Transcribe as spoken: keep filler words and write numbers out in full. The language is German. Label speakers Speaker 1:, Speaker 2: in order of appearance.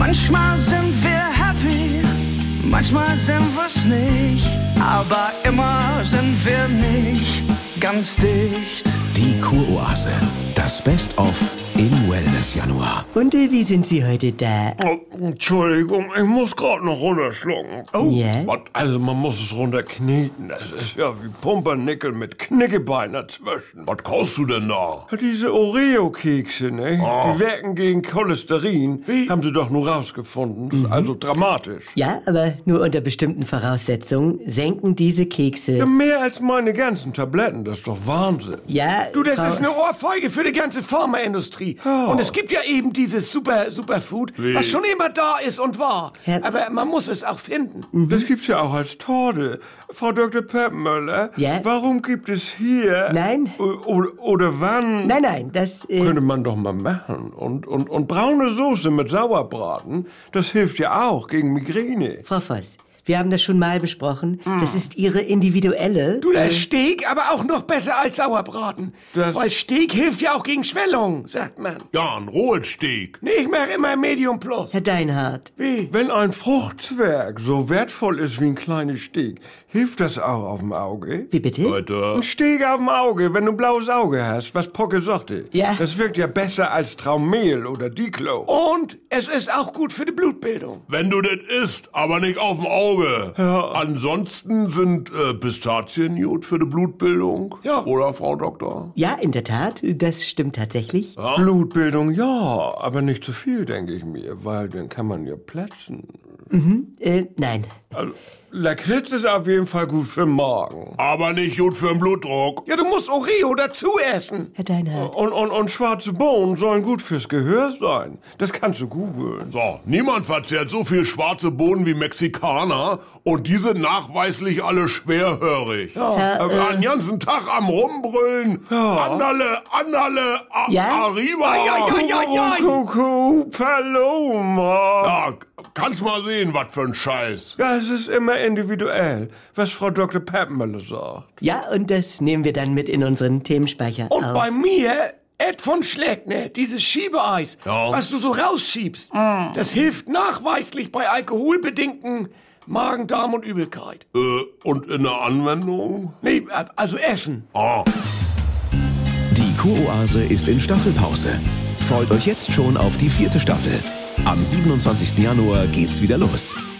Speaker 1: Manchmal sind wir happy, manchmal sind wir's nicht, aber immer sind wir nicht ganz dicht.
Speaker 2: Die Kuroase, das Best-of im Wellness-Januar.
Speaker 3: Und äh, wie sind Sie heute da?
Speaker 4: Oh, Entschuldigung, ich muss gerade noch runterschlucken.
Speaker 3: Oh. Ja?
Speaker 4: Was, also man muss es runterknieten. Das ist ja wie Pumpernickel mit Knickebein dazwischen.
Speaker 5: Was kaufst du denn da?
Speaker 4: Ja, diese Oreo-Kekse, ne?
Speaker 5: Ah.
Speaker 4: Die wirken gegen Cholesterin.
Speaker 5: Wie?
Speaker 4: Haben sie doch nur rausgefunden. Das ist also dramatisch.
Speaker 3: Ja, aber nur unter bestimmten Voraussetzungen senken diese
Speaker 4: Ja,
Speaker 3: Kekse.
Speaker 4: mehr als meine ganzen Tabletten. Das ist doch Wahnsinn.
Speaker 3: Ja,
Speaker 6: Du, das
Speaker 3: Frau-
Speaker 6: ist eine Ohrfeige für die ganze Pharmaindustrie.
Speaker 4: Ja.
Speaker 6: Und es gibt ja eben dieses Super, Superfood,
Speaker 5: Wie?
Speaker 6: was schon immer da ist und war.
Speaker 3: Herr-
Speaker 6: Aber man muss es auch finden.
Speaker 4: Das gibt's ja auch als Torte. Frau Doktor Peppmöller,
Speaker 3: Ja?
Speaker 4: warum gibt es hier...
Speaker 3: Nein.
Speaker 4: O- Oder, oder wann...
Speaker 3: Nein, nein, das... Äh,
Speaker 4: Könnte man doch mal machen. Und, und, und braune Soße mit Sauerbraten, das hilft ja auch gegen Migräne.
Speaker 3: Frau Voss, wir haben das schon mal besprochen. Das ist Ihre individuelle...
Speaker 6: Du, das Steak aber auch noch besser als Sauerbraten.
Speaker 4: Das-
Speaker 6: Weil Steak hilft ja auch gegen Schwellung, sagt man.
Speaker 5: Ja, ein rohes Steak.
Speaker 6: Nee, ich mache immer Medium Plus.
Speaker 3: Herr Deinhardt.
Speaker 6: Wie?
Speaker 4: Wenn ein Fruchtzwerg so wertvoll ist wie ein kleines Steak, hilft das auch auf dem Auge?
Speaker 3: Wie bitte?
Speaker 5: Leute,
Speaker 4: Ein Steak auf dem Auge, wenn du ein blaues Auge hast, was Pocke sagte.
Speaker 3: Ja.
Speaker 4: Das wirkt ja besser als Traumel oder Diclo.
Speaker 6: Und es ist auch gut für die Blutbildung.
Speaker 5: wenn du das isst, aber nicht auf dem Auge. Ansonsten sind äh, Pistazien gut für die Blutbildung.
Speaker 6: Ja.
Speaker 5: Oder, Frau Doktor?
Speaker 3: Ja, in der Tat, das stimmt tatsächlich.
Speaker 4: Blutbildung, ja, aber nicht zu viel, denke ich mir, weil dann kann man ja platzen.
Speaker 3: Äh, nein.
Speaker 4: Also, Lakritz ist auf jeden Fall gut für den Magen.
Speaker 5: Aber nicht gut für den Blutdruck.
Speaker 6: Ja, du musst Oreo dazu essen.
Speaker 3: Herr Deinhardt.
Speaker 4: Und, und, und schwarze Bohnen sollen gut fürs Gehör sein. Das kannst du googeln.
Speaker 5: So, niemand verzehrt so viel schwarze Bohnen wie Mexikaner und die sind nachweislich alle schwerhörig.
Speaker 3: Herr,
Speaker 5: Äh, einen ganzen Tag am Rumbrüllen. Anderle, anderle, a,
Speaker 3: Ja?
Speaker 5: arriba.
Speaker 6: Ja, ja, ja, ja.
Speaker 4: Kuckuck, Paloma.
Speaker 5: Ja, kannst mal sehen, was für ein Scheiß.
Speaker 4: Ja, es ist immer individuell, was Frau Doktor Peppmöller sagt.
Speaker 3: Ja, und das nehmen wir dann mit in unseren Themenspeicher
Speaker 6: Und
Speaker 3: auf.
Speaker 6: bei mir, Ed von Schleckner, dieses Schiebeeis,
Speaker 5: Ja.
Speaker 6: was du so rausschiebst, das hilft nachweislich bei alkoholbedingten Magen-Darm und Übelkeit.
Speaker 5: Äh, und in der Anwendung?
Speaker 6: Nee, also Essen.
Speaker 5: Ah.
Speaker 2: Die Kuroase ist in Staffelpause. Freut euch jetzt schon auf die vierte Staffel. Am siebenundzwanzigsten Januar geht's wieder los.